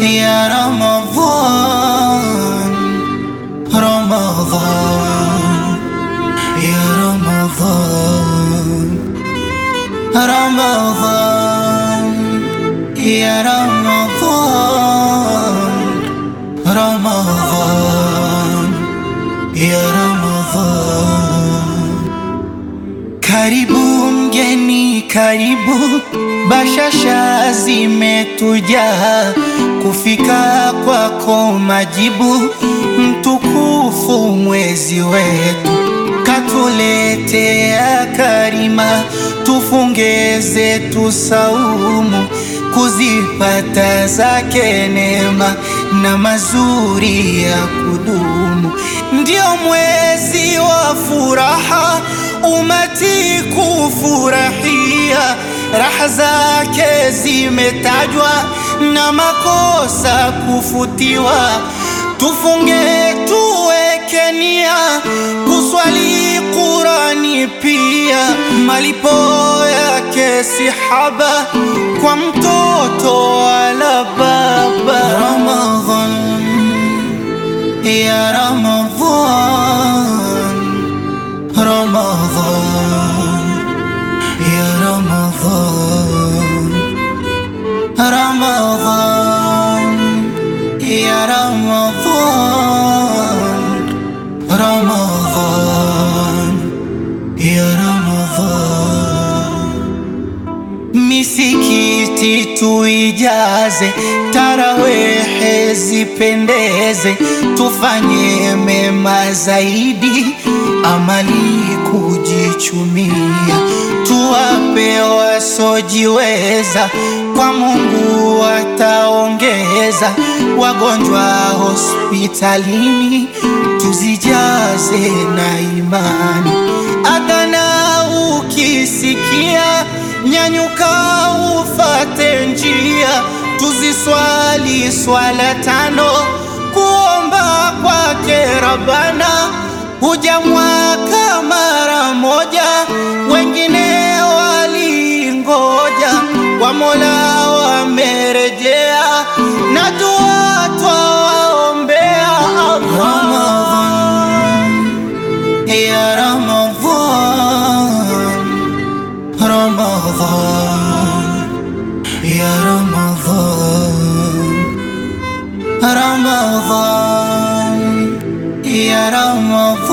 يا رمضان رمضان يا رمضان رمضان يا رمضان رمضان يا رمضان. Karibu mgeni karibu, bashasha zimetujaa, kufika kwako majibu, mtukufu mwezi wetu katuletea karima, tufunge zetu saumu kuzipata zake neema na mazuri ya kudumu. Ndio mwezi wa furaha, umati kufurahia, raha zake zimetajwa na makosa kufutiwa. Tufunge tuweke nia, kuswali Qurani pia, malipo yake si haba kwa mtoto wala baba. Ramadhan ya Ramadhan Ramadhan ya Ramadhan Ramadhan ya Ramadhan Ramadhan ya Ramadhan. Misikiti tuijaze, tarawehe zipendeze, tufanye mema zaidi, amali kujichumia, tuwape wasojiweza, kwa Mungu wataongeza, wagonjwa hospitalini tuzijaze na imani. Adhana ukisikia, nyanyuka ufate njia, tuziswali swala tano, kuomba kwake Rabbana. Huja mwaka mara moja, wengine walingoja, kwa Mola wamerejea, na dua twawaombea. Ramadhan ya Ramadhan Ramadhan ya Ramadhan Ramadhan ya Ramadhan